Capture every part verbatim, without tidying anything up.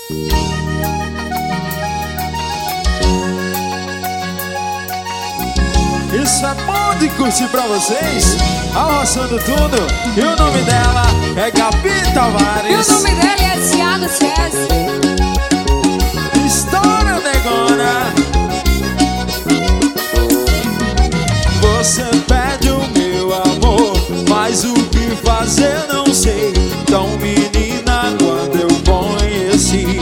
Isso é bom de curtir pra vocês. Arroçando tudo. E o nome dela é Gabi Tavares. E o nome dele é Thiago César. História negona. Você pede o meu amor, mas o que fazer não sei. Tão menina quando eu conheci.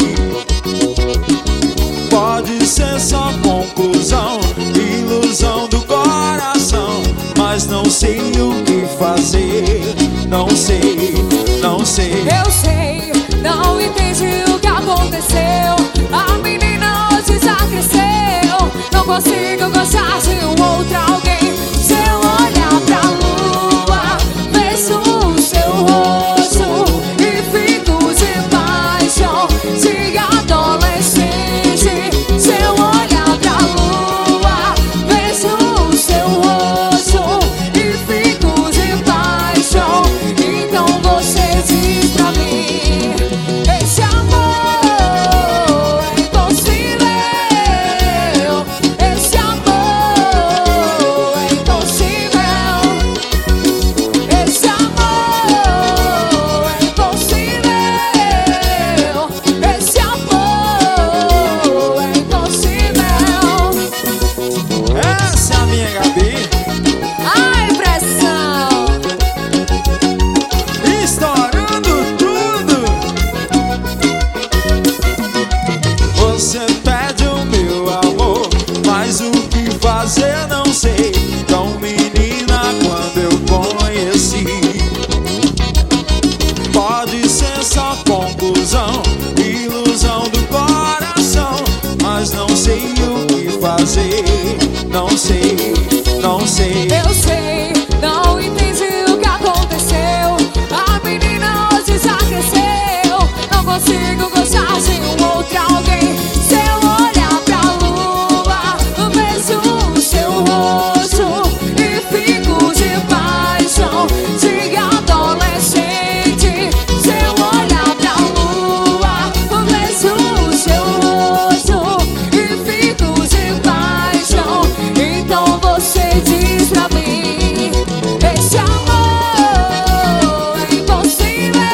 Pode ser só conclusão, ilusão do coração, mas não sei o que fazer. Não sei, não sei. Eu sei, não entendi o que aconteceu. A menina hoje já cresceu. Não consigo gostar de um outro alguém. Se eu olhar pra lua, vejo o seu rosto e fico de paixão de adolescente. Se eu olhar pra lua, vejo o seu rosto e fico de paixão. Então você diz pra mim: esse amor é impossível. Esse amor é impossível. Esse amor é impossível. Esse amor é impossível. Essa é a minha Gabi. Ai, pressão. Estourando tudo. Você pede o meu amor, mas o que fazer não sei. Tão menina quando eu conheci. Pode ser só conclusão, ilusão do coração, mas não sei o que fazer. Não sei, não sei. Eu sei, não entendi o que aconteceu. A menina hoje já cresceu. Não consigo gostar de um outro alguém. Se eu olhar pra lua, vejo o seu rosto e fico de paixão de adolescente. Se eu olhar pra lua, vejo o seu rosto e fico de paixão. Então você diz pra mim: esse amor é impossível.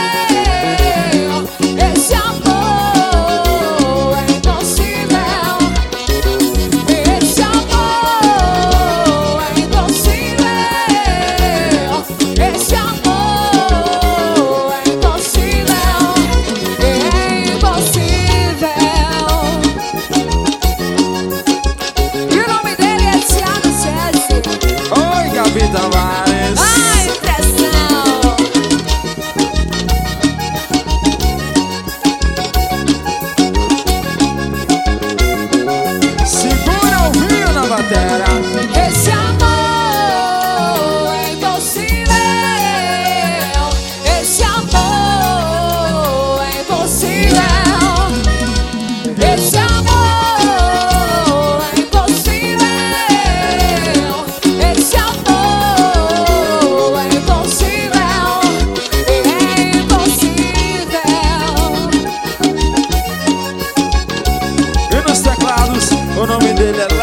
Esse amor é impossível. Esse amor é impossível. Esse amor é impossível. É impossível. E o nome dele é Thiago César. Oi, Gabi Tavares. Ai, pressão. Segura o vinho na batera. Esse amor é impossível. Esse amor é impossível. Esse amor é impossível. Esse amor é impossível. É impossível. E nos teclados, o nome dele é